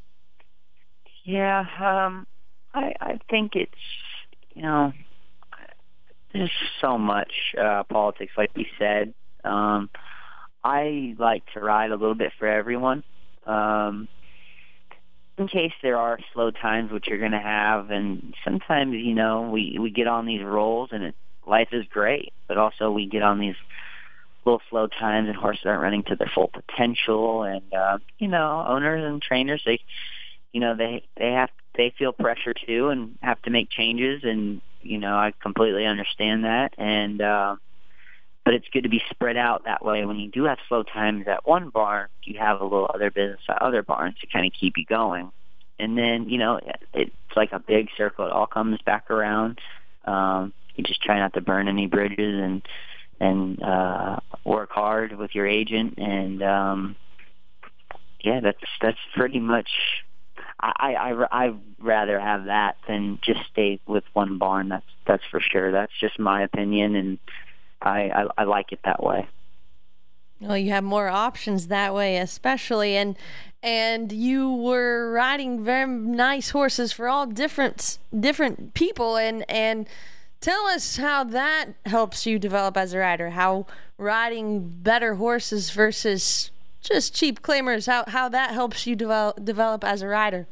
Yeah, um, I, I think it's, you know, there's so much uh, politics, like you said. Um, I like to ride a little bit for everyone. Um, in case there are slow times, which you're going to have, and sometimes, you know, we, we get on these rolls and it, life is great, but also we get on these little slow times and horses aren't running to their full potential. And, uh, you know, owners and trainers, they, you know, they, they have, they feel pressure too and have to make changes. And, you know, I completely understand that. And, uh, but it's good to be spread out that way. When you do have slow times at one barn, you have a little other business at other barns to kind of keep you going. And then, you know, it's like a big circle. It all comes back around. Um, you just try not to burn any bridges and, and, uh, work hard with your agent. And, um, yeah, that's, that's pretty much, I, I, I'd rather have that than just stay with one barn. That's, that's for sure. That's just my opinion. And, I, I, I like it that way. Well, you have more options that way, especially, and and you were riding very nice horses for all different different people, and and tell us how that helps you develop as a rider. How riding better horses versus just cheap claimers, how how that helps you develop develop as a rider.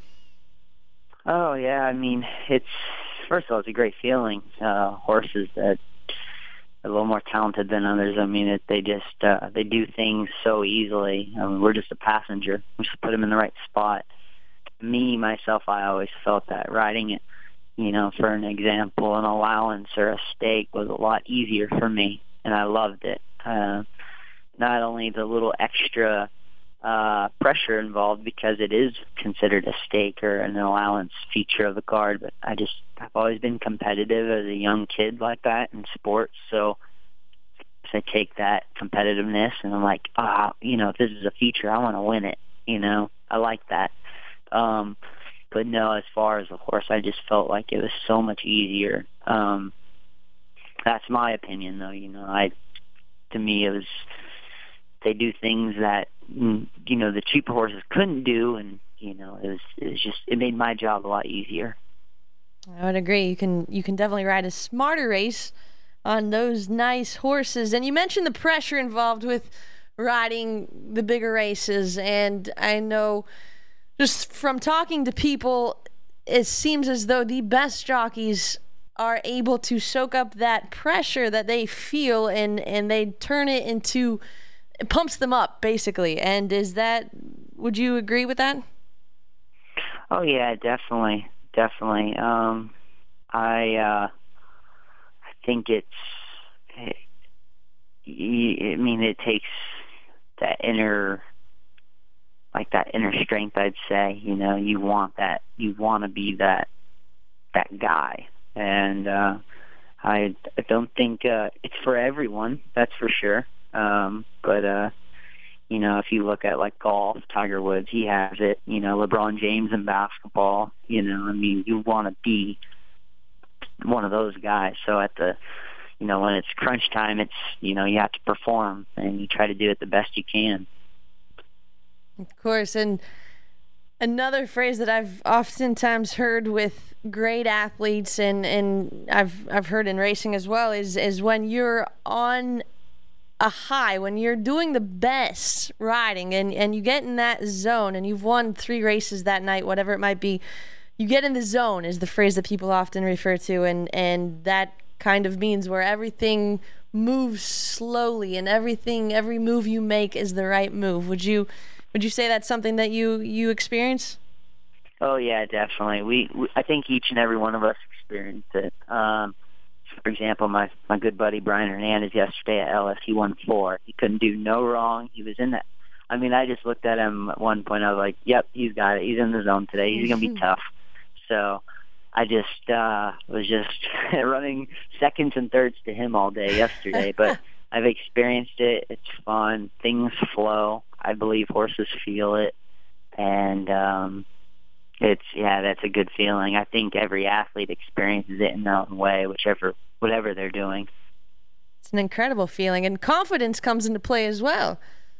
Oh yeah, I mean, it's first of all, it's a great feeling. Uh, horses that a little more talented than others. I mean, it, they just uh, they do things so easily. I mean, we're just a passenger. We just put them in the right spot. Me, myself, I always felt that riding it, you know, for an example, an allowance or a stake was a lot easier for me, and I loved it. Uh, not only the little extra uh, pressure involved because it is considered a stake or an allowance feature of the card, but I just, I've always been competitive as a young kid like that in sports, so I take that competitiveness and I'm like, ah, you know, if this is a feature, I want to win it, you know, I like that. Um, but no, as far as the horse, I just felt like it was so much easier. Um, that's my opinion, though, you know, I, to me, it was, they do things that, you know, the cheaper horses couldn't do, and, you know, it was, it was just, it made my job a lot easier. I would agree. You can you can definitely ride a smarter race on those nice horses. And you mentioned the pressure involved with riding the bigger races, and I know just from talking to people, it seems as though the best jockeys are able to soak up that pressure that they feel, and, and they turn it into, it pumps them up, basically. And is that, would you agree with that? Oh, yeah, definitely. Definitely. Um, I, uh, I think it's, it, I mean, it takes that inner, like that inner strength, I'd say. You know, you want that, you want to be that, that guy. And uh, I, I don't think uh, it's for everyone, that's for sure. Um, but, uh, You know, if you look at like golf, Tiger Woods, he has it. You know, LeBron James in basketball. You know, I mean, you want to be one of those guys. So at the, you know, when it's crunch time, it's, you know, you have to perform and you try to do it the best you can. Of course. And another phrase that I've oftentimes heard with great athletes, and, and I've I've heard in racing as well, is is when you're on a high, when you're doing the best riding and, and you get in that zone and you've won three races that night, whatever it might be, you get in the zone is the phrase that people often refer to, and, and that kind of means where everything moves slowly and everything, every move you make is the right move. Would you would you say that's something that you, you experience? Oh yeah, definitely. We, we I think each and every one of us experienced it. Um, For example, my my good buddy Brian Hernandez yesterday at Ellis, he won four. He couldn't do no wrong. He was in that. I mean, I just looked at him at one point. I was like, yep, he's got it. He's in the zone today. He's going to be tough. So I just uh, was just running seconds and thirds to him all day yesterday. But I've experienced it. It's fun. Things flow. I believe horses feel it. And um, it's, yeah, that's a good feeling. I think every athlete experiences it in their own way, whichever, whatever they're doing. It's an incredible feeling. And confidence comes into play as well.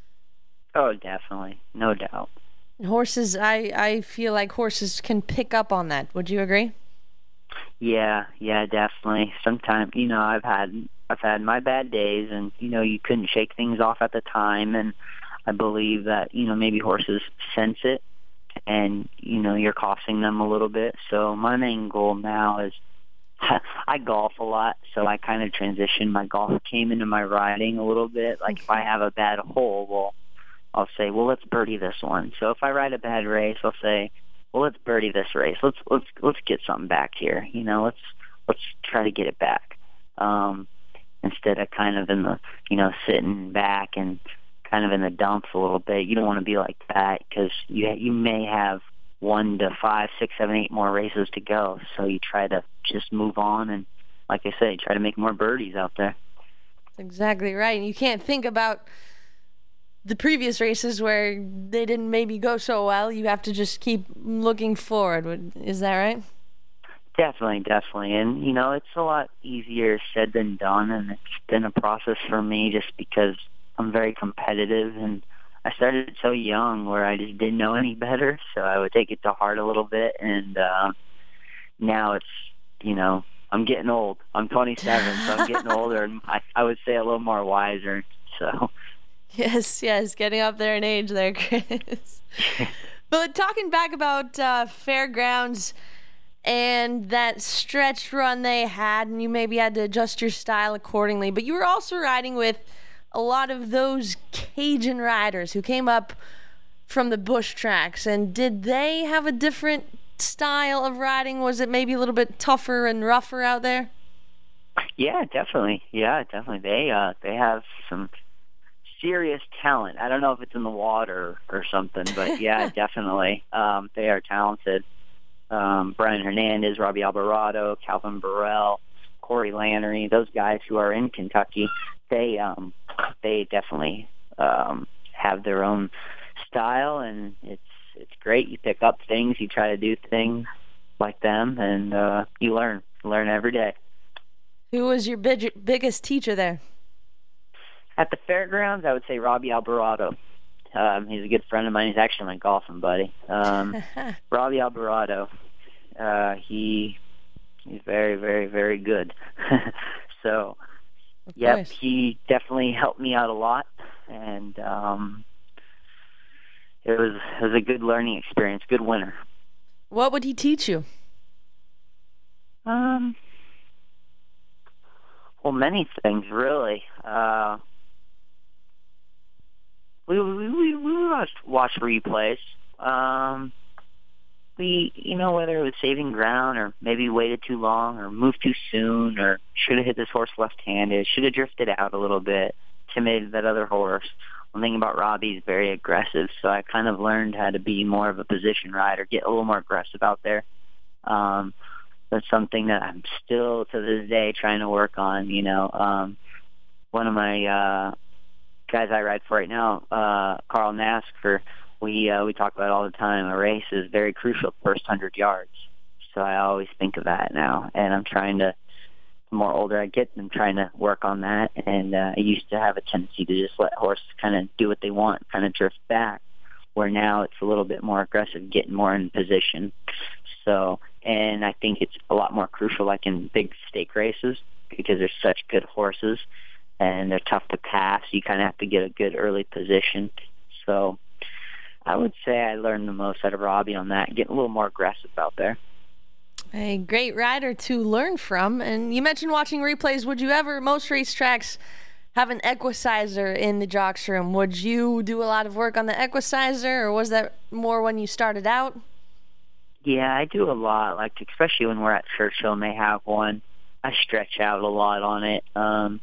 Oh, definitely. No doubt. Horses, I, I feel like horses can pick up on that. Would you agree? Yeah, yeah, definitely. Sometimes, you know, I've had I've had my bad days, and you know, you couldn't shake things off at the time, and I believe that, you know, maybe horses sense it, and you know, you're costing them a little bit. So my main goal now is I golf a lot, so I kind of transitioned my golf game into my riding a little bit. Like if I have a bad hole, well, I'll say, well, let's birdie this one. So if I ride a bad race, I'll say, well, let's birdie this race. Let's let's let's get something back here. You know, let's let's try to get it back. Um, instead of kind of in the, you know, sitting back and kind of in the dumps a little bit. You don't want to be like that because you you may have one to five, six, seven, eight more races to go. So you try to just move on and, like I said, try to make more birdies out there. That's exactly right. And you can't think about the previous races where they didn't maybe go so well. You have to just keep looking forward. Is that right? Definitely, definitely. And, you know, it's a lot easier said than done, and it's been a process for me just because I'm very competitive, and I started so young where I just didn't know any better, so I would take it to heart a little bit, and uh, now it's, you know, I'm getting old. I'm twenty-seven, so I'm getting older, and I, I would say a little more wiser, so... Yes, yes, getting up there in age there, Chris. But talking back about uh, Fairgrounds and that stretch run they had, and you maybe had to adjust your style accordingly, but you were also riding with a lot of those Cajun riders who came up from the bush tracks, and did they have a different style of riding? Was it maybe a little bit tougher and rougher out there? Yeah, definitely. Yeah, definitely. They uh, they have some serious talent. I don't know if it's in the water or something, but yeah, definitely. Um, they are talented. Um, Brian Hernandez, Robbie Alvarado, Calvin Burrell, Corey Lannery, those guys who are in Kentucky, they um, they definitely um, have their own style, and it's it's great. You pick up things, you try to do things like them, and uh, you learn. Learn every day. Who was your big, biggest teacher there? At the fairgrounds, I would say Robbie Alvarado. Um, he's a good friend of mine. He's actually my golfing buddy. Um, Robbie Alvarado. Uh, he he's very, very, very good. So, of yep, course. He definitely helped me out a lot, and um, it was it was a good learning experience. Good winter. What would he teach you? Um. Well, many things, really. Uh, we we we, we watched watch replays. Um, we, you know, whether it was saving ground or maybe waited too long or moved too soon or should have hit this horse left-handed, should have drifted out a little bit, intimidated that other horse. One thing about Robbie, he's very aggressive, so I kind of learned how to be more of a position rider, get a little more aggressive out there. Um, that's something that I'm still to this day trying to work on. You know, um, one of my uh, guys I ride for right now, uh, Carl Nasker, we uh, we talk about it all the time. A race is very crucial the first hundred yards. So I always think of that now, and I'm trying to. The more older I get, I'm trying to work on that. And uh, I used to have a tendency to just let horses kind of do what they want, kind of drift back. Where now it's a little bit more aggressive, getting more in position. So, and I think it's a lot more crucial, like in big stake races, because they're such good horses and they're tough to pass. You kind of have to get a good early position. So I would say I learned the most out of Robbie on that, getting a little more aggressive out there. A great rider to learn from. And you mentioned watching replays. Would you ever, most racetracks have an equicizer in the jocks room? Would you do a lot of work on the equicizer, or was that more when you started out? Yeah, I do a lot, like especially when we're at Churchill and they have one. I stretch out a lot on it. Um,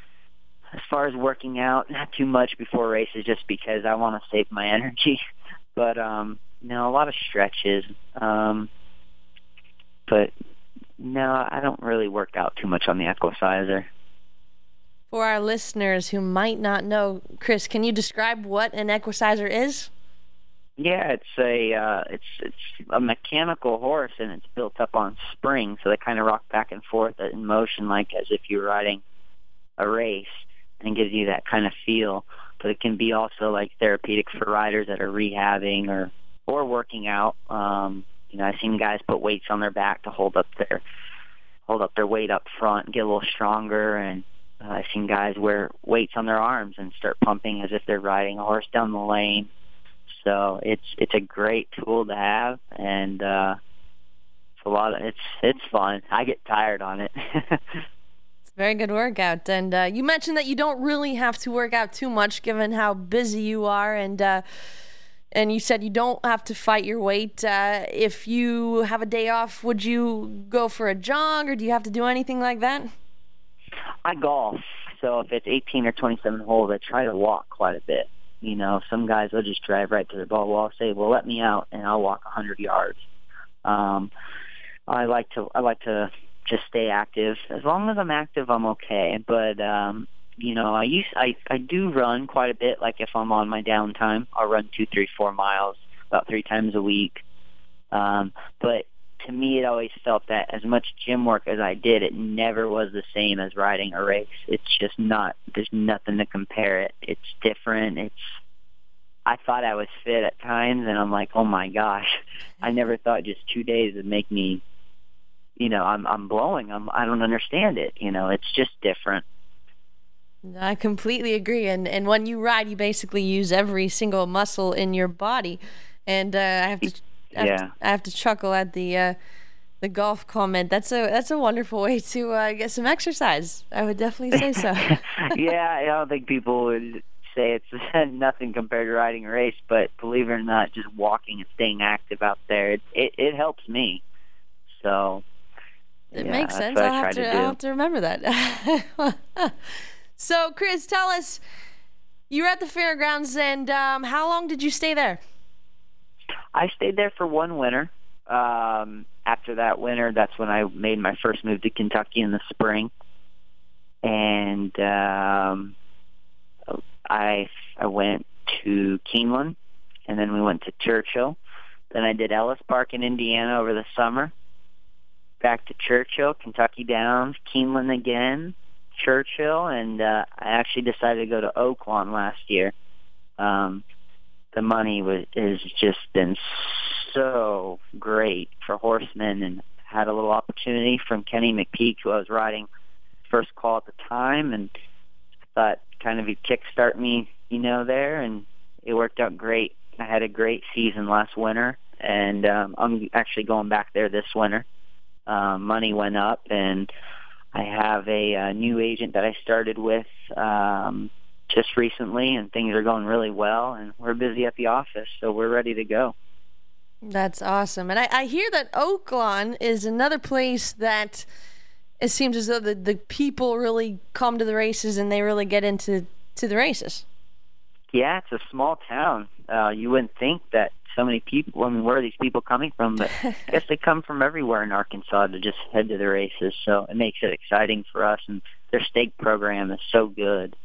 as far as working out, not too much before races just because I want to save my energy. But, um, no, a lot of stretches. Um, but, no, I don't really work out too much on the equicizer. For our listeners who might not know, Chris, can you describe what an equicizer is? Yeah, it's a uh, it's it's a mechanical horse, and it's built up on springs, so they kind of rock back and forth in motion, like as if you're riding a race, and gives you that kind of feel. But it can be also like therapeutic for riders that are rehabbing or or working out. Um, you know, I've seen guys put weights on their back to hold up their hold up their weight up front and get a little stronger, and uh, I've seen guys wear weights on their arms and start pumping as if they're riding a horse down the lane. So it's it's a great tool to have, and uh, it's a lot of it's it's fun. I get tired on it. It's a very good workout, and uh, you mentioned that you don't really have to work out too much, given how busy you are, and uh, and you said you don't have to fight your weight. Uh, if you have a day off, would you go for a jog, or do you have to do anything like that? I golf, so if it's eighteen or twenty-seven holes, I try to walk quite a bit. You know, some guys will just drive right to their ball. Well, I'll say, well, let me out, and I'll walk one hundred yards. Um, I like to I like to just stay active. As long as I'm active, I'm okay. But um, you know, I use I I do run quite a bit. Like if I'm on my downtime, I'll run two, three, four miles about three times a week. Um, but to me, it always felt that as much gym work as I did, it never was the same as riding a race. It's just not, there's nothing to compare it. It's different. It's, I thought I was fit at times, and I'm like, oh my gosh, I never thought just two days would make me, you know, I'm I'm blowing. I'm, I don't understand it. You know, it's just different. I completely agree. And, and when you ride, you basically use every single muscle in your body. And uh, I have to... I have, yeah. to, I have to chuckle at the uh, the golf comment. That's a that's a wonderful way to uh, get some exercise. I would definitely say so. Yeah, I don't think people would say it's nothing compared to riding a race, but believe it or not, just walking and staying active out there, it it, it helps me. So it yeah, makes sense. I'll have to, to I'll have to remember that. So, Chris, tell us, you were at the fairgrounds, and um, how long did you stay there? I stayed there for one winter. Um, after that winter, that's when I made my first move to Kentucky in the spring. And um, I I went to Keeneland, and then we went to Churchill. Then I did Ellis Park in Indiana over the summer. Back to Churchill, Kentucky Downs, Keeneland again, Churchill, and uh, I actually decided to go to Oaklawn last year. Um The money was has just been so great for horsemen, and had a little opportunity from Kenny McPeak, who I was riding first call at the time, and I thought kind of he'd kickstart me, you know, there, and it worked out great. I had a great season last winter, and um, I'm actually going back there this winter. Um, money went up, and I have a, a new agent that I started with um, just recently, and things are going really well, and we're busy at the office, so we're ready to go. That's awesome. And I, I hear that Oaklawn is another place that it seems as though the, the people really come to the races and they really get into to the races. Yeah, it's a small town. Uh, you wouldn't think that so many people, I mean, where are these people coming from? But I guess they come from everywhere in Arkansas to just head to the races, so it makes it exciting for us, and their stake program is so good.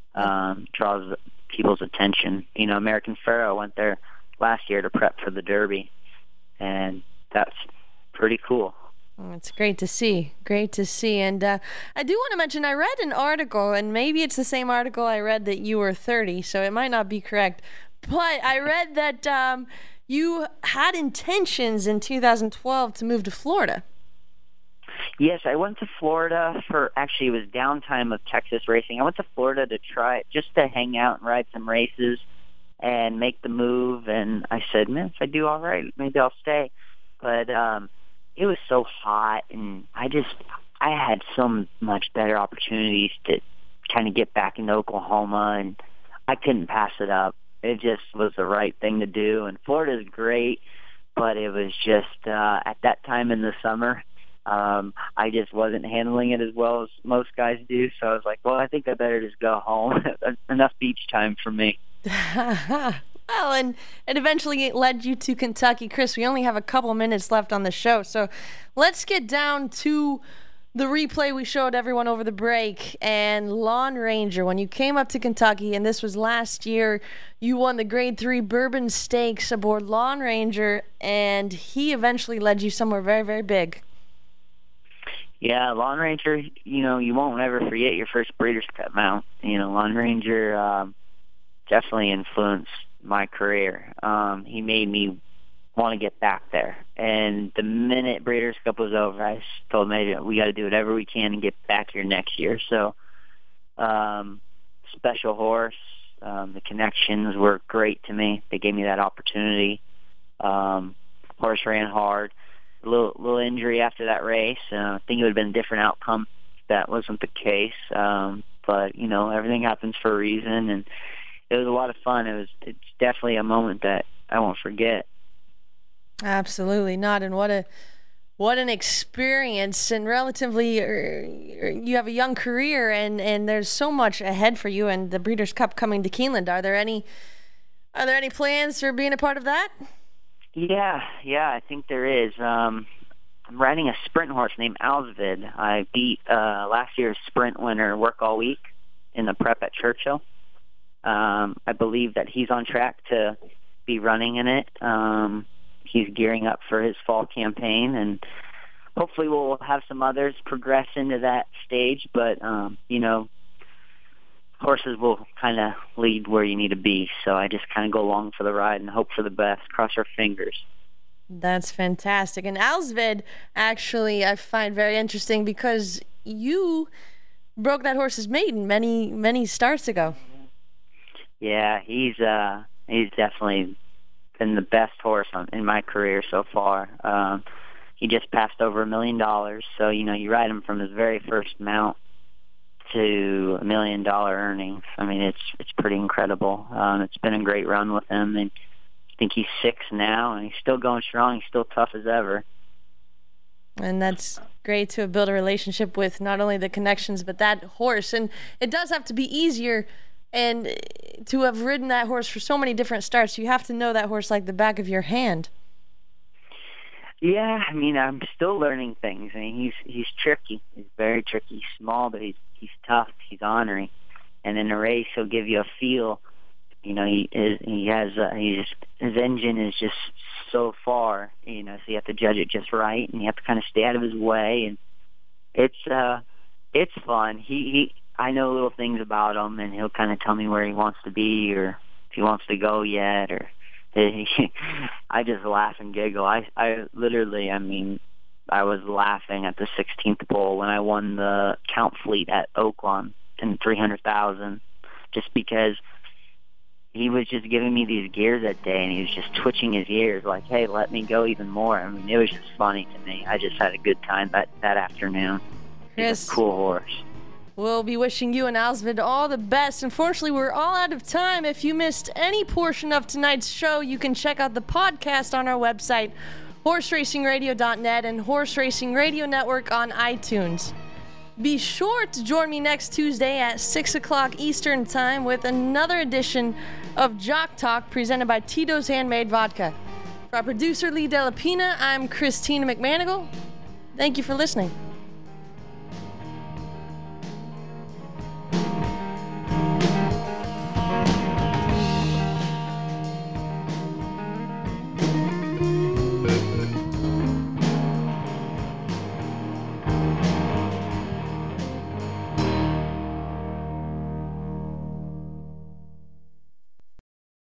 um, draws people's attention. You know, American Pharoah went there last year to prep for the Derby, and that's pretty cool. It's great to see. Great to see. And uh, I do want to mention, I read an article, and maybe it's the same article I read that you were thirty, so it might not be correct. But I read that um, you had intentions in two thousand twelve to move to Florida. Yes, I went to Florida for, actually, it was downtime of Texas racing. I went to Florida to try, just to hang out and ride some races and make the move. And I said, man, if I do all right, maybe I'll stay. But um, it was so hot, and I just, I had so much better opportunities to kind of get back into Oklahoma, and I couldn't pass it up. It just was the right thing to do. And Florida's great, but it was just, uh, at that time in the summer, Um, I just wasn't handling it as well as most guys do, so I was like, well, I think I better just go home. Enough beach time for me. Well, and it eventually led you to Kentucky. Chris, we only have a couple minutes left on the show, so let's get down to the replay we showed everyone over the break. And Lawn Ranger, when you came up to Kentucky, and this was last year, you won the Grade three Bourbon Stakes aboard Lawn Ranger, and he eventually led you somewhere very, very big. Yeah, Lawn Ranger, you know, you won't ever forget your first Breeders' Cup mount. You know, Lawn Ranger um, definitely influenced my career. Um, he made me want to get back there. And the minute Breeders' Cup was over, I told him, we got to do whatever we can and get back here next year. So, um, special horse. Um, the connections were great to me. They gave me that opportunity. Um, horse ran hard. A little, little injury after that race. Uh, I think it would have been a different outcome if that wasn't the case. Um, but, you know, everything happens for a reason, and it was a lot of fun. It was it's definitely a moment that I won't forget. Absolutely not. And what a what an experience. And relatively, uh, you have a young career, and, and there's so much ahead for you. And the Breeders' Cup coming to Keeneland. Are there any Are there any plans for being a part of that? Yeah, yeah, I think there is. Um, I'm riding a sprint horse named Alsvid. I beat uh, last year's sprint winner, Work All Week, in the prep at Churchill. Um, I believe that he's on track to be running in it. Um, he's gearing up for his fall campaign, and hopefully we'll have some others progress into that stage. But, um, you know, horses will kind of lead where you need to be, so I just kind of go along for the ride and hope for the best, cross our fingers. That's fantastic. And Alsvid, actually, I find very interesting because you broke that horse's maiden many, many starts ago. Yeah, he's uh, he's definitely been the best horse on, in my career so far. Um, he just passed over a million dollars, so, you know, you ride him from his very first mount to a million dollar earnings. I mean, it's it's pretty incredible. Um, it's been a great run with him, and I think he's six now, and he's still going strong. He's still tough as ever. And that's great to build a relationship with not only the connections, but that horse. And it does have to be easier, and to have ridden that horse for so many different starts, you have to know that horse like the back of your hand. Yeah, I mean, I'm still learning things. I mean, he's he's tricky. He's very tricky. He's small, but he's he's tough. He's ornery, and in a race, he'll give you a feel. You know, he is he has uh, he just his engine is just so far. You know, so you have to judge it just right, and you have to kind of stay out of his way. And it's uh, it's fun. He he, I know little things about him, and he'll kind of tell me where he wants to be, or if he wants to go yet, or. I just laugh and giggle. I, I literally, I mean, I was laughing at the sixteenth bowl when I won the Count Fleet at Oaklawn in three hundred thousand, just because he was just giving me these gears that day, and he was just twitching his ears like, hey, let me go even more. I mean, it was just funny to me. I just had a good time that, that afternoon. Chris, he's a cool horse. We'll be wishing you and Alsvid all the best. Unfortunately, we're all out of time. If you missed any portion of tonight's show, you can check out the podcast on our website, horse racing radio dot net, and Horse Racing Radio Network on iTunes. Be sure to join me next Tuesday at six o'clock Eastern Time with another edition of Jock Talk presented by Tito's Handmade Vodka. For our producer, Lee Delapina, I'm Christina McManigal. Thank you for listening.